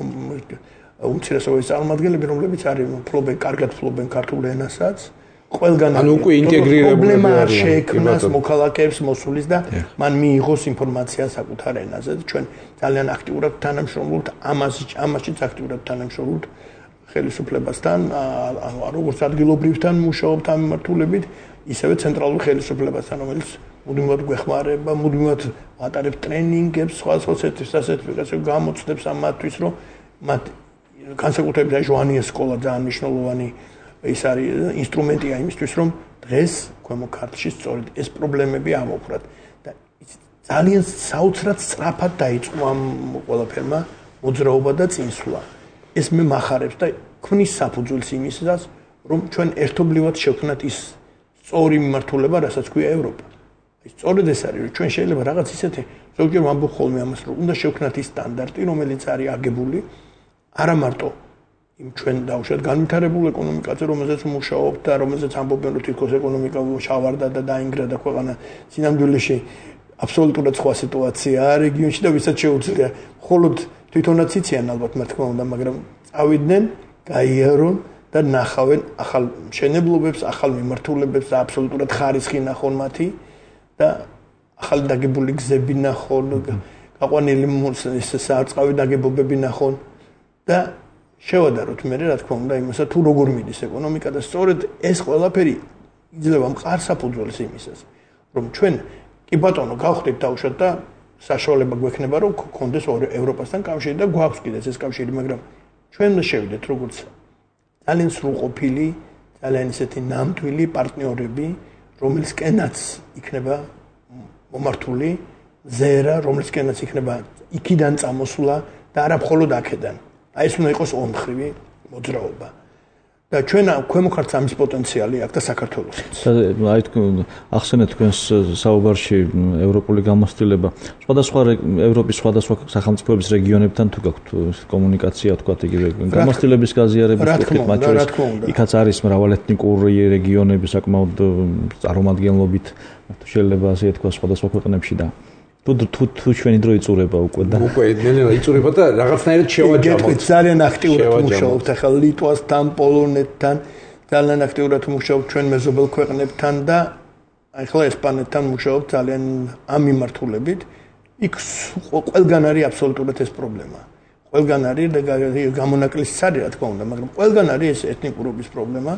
უმცირესობის წარმომადგენლები რომლებიც არის ფლობენ კარგად ფლობენ ქართულ ენასაც ყველგან ანუ უკვე ინტეგრირებული პრობლემა არ შეექმნას მოქალაქეებს მოსulis და მან მიიღოს ინფორმაცია საკუთარ ენაზე და ჩვენ ძალიან აქტიურად თანამშრომლობთ ამას ამაშიც აქტიურად თანამშრომლობთ ხელისუფლებასთან ანუ როგორც ადგილობრივთან მუშაობთ ამ მიმართულებით ისევე ცენტრალურ ხელისუფლებასთან რომელიც მუდმივად გვეხმარება მუდმივად ატარებს ტრენინგებს სხვა სხვა სერტიფიკაციო გამოცდებს ამათთვის რომ მათ განსაკუთრებით ჟვანიეს სკოლა ძალიან მნიშვნელოვანი ეს არის ინსტრუმენტია იმისთვის რომ დღეს ქვემო ქართლში სწორედ ეს პრობლემები ამოფრათ და ძალიან საოცრად სწრაფად დაიწყო ამ ყველაფერმა მოძრაობა და წინსვლა ეს მე მახარებს და ქმნის საფუძველს იმისას რომ ჩვენ ერთობლივად შევქმნათ ის სწორი მიმართულება რასაც ქვია ევროპა ის სწორედ ეს არის რომ ჩვენ შეიძლება რაღაც ისეთი ზოგჯერ ვამბობ ხოლმე ამას რომ უნდა შევქმნათ ის სტანდარტი რომელიც არის აგებული არა მარტო იმ ჩვენ დავუშვათ განვითარებულ ეკონომიკაზე, რომელზეც მუშაობთ და რომელზეც ამბობენ, რომ თვითონ ეკონომიკა შავარდა და დაინგრა და ქვეყანა სინამდვილეში აბსოლუტურად სხვა სიტუაციაა რეგიონში და ვისაც შეუძლია. მხოლოდ თვითონაც იციან ალბათ მათ თქმა უნდა, მაგრამ წავიდნენ, გაიარონ და ნახავენ ახალ მშენებლობებს, ახალ მიმართულებებს და აბსოლუტურად ხარისხი ნახონ მათი და ახალი დაგებული გზები ნახონ, გაყვანილი საწყავი დაგებობები ნახონ და შევადაროთ მე რა თქმა უნდა იმასა თუ როგორ მიდის ეკონომიკა და სწორედ ეს ყველაფერი იძლევა მყარ საფუძველს იმისას რომ ჩვენ კი ბატონო გავხდით დავუშვათ და საშუალება გვექნება რომ გქონდეს ევროპასთან კავშირი და გვაქვს კიდეც ეს კავშირი მაგრამ ჩვენ შევიდეთ როგორც ძალიან სრულყოფილი ძალიან ისეთი ნამდვილი პარტნიორები რომელსკენაც იქნება მომართული ზერა რომელსკენაც იქნება იქიდან წამოსვლა და არა მხოლოდ აქედან აი ეს უნდა იყოს ორმხრივი მოძრაობა და ჩვენ ქვემო ქართლს ამის პოტენციალი აქვს და საქართველოსაც. აი თქვენ ახსენეთ თქვენს საუბარში ევროპული გამოცდილება. სხვადასხვა ევროპის სხვადასხვა სახელმწიფოების რეგიონებთან თუ გაქვთ კომუნიკაცია, თქვათ იგივე გამოცდილების გაზიარების კუთხით, მათ შორის იქაც არის მრავალეთნიკური რეგიონები საკმაოდ წარმომადგენლობით, შეიძლება ასე თქვა სხვადასხვა ქვეყნებში და თუ თუ თუ ჩვენი დრო იწურება უკვე და უკვე ნელ-ნელა იწურება და რაღაცნაირად შევაჯამოთ. ძალიან აქტიურად მუშაობთ ახლა ლიტვასთან, პოლონეთთან, ძალიან აქტიურად მუშაობთ ჩვენ მეზობელ ქვეყნებთან და ახლა ესპანეთთან მუშაობთ ძალიან ამ მიმართულებით. იქ ყველგან არის აბსოლუტურად ეს პრობლემა. ყველგან არის და გამონაკლისიც არის რა თქმა უნდა, მაგრამ ყველგან არის ეს ეთნიკურობის პრობლემა.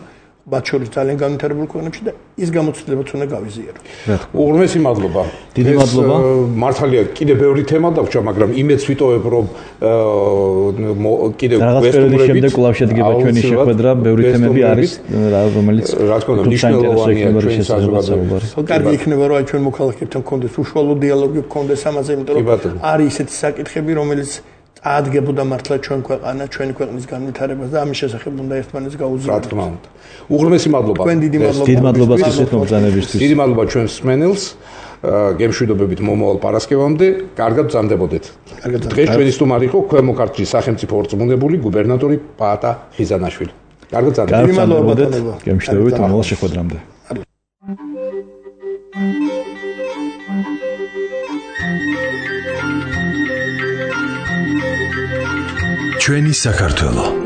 მათ შორის ძალიან განვითარებულ ქვეყნებში და ის გამოცდილებაც უნდა გავიზიარო. უღრმესი მადლობა. დიდი მადლობა. მართალია კიდე ბევრი თემა დაგვჭა, მაგრამ იმედს ვიტოვებ, რომ კიდე ვესტუმრებით შემდეგ კვლავ შედგება ჩვენი შეხვედრა, ბევრი თემები არის, რომელიც რა თქმა უნდა მნიშვნელოვანია ჩვენი საზოგადოებისთვის. კარგი იქნება რომ აი ჩვენ მოქალაქეებთან გქონდეს უშუალო დიალოგი, გქონდეს ამაზე, იმიტომ რომ არის ისეთი საკითხები, რომელიც ადგენდა მართლა ჩვენ ქვეყანა, ჩვენი ქვეყნის განვითარებას და ამის შესახებ უნდა ერთმანეთს გაუძლიეროთ. რა თქმა უნდა. უღრმესი მადლობა. თქვენ დიდი მადლობა. დიდი მადლობა სისხლის მოგზაურობისთვის. დიდი მადლობა ჩვენს მსმენელს. გემშვიდობებით მომავალ პარასკევამდე. კარგად ბრძანდებოდეთ. კარგად. დღეს ჩვენი სტუმარი იყო ქვემო ქართლის სახელმწიფო ორწმუნდებული გუბერნატორი პაატა ხიზანაშვილი. კარგად ბრძანდებოდეთ. გემშვიდობებით მომავალ შეხვედრამდე. ჩვენი საქართველო